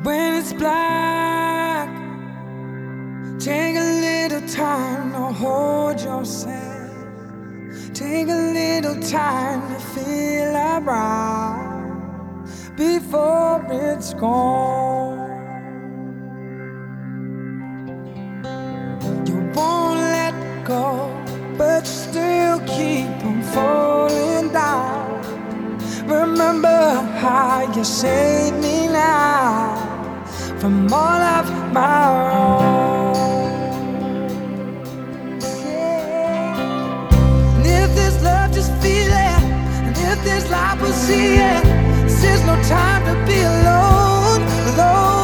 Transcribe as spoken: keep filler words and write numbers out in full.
When it's black, take a little time to hold yourself. Take a little time to feel around before it's gone. You won't let go, but still keep on falling down. Remember how you saved me now from all of my wrong. Yeah. And if this love, just feel it. And if this life, we'll see it. This is no time to be alone, alone.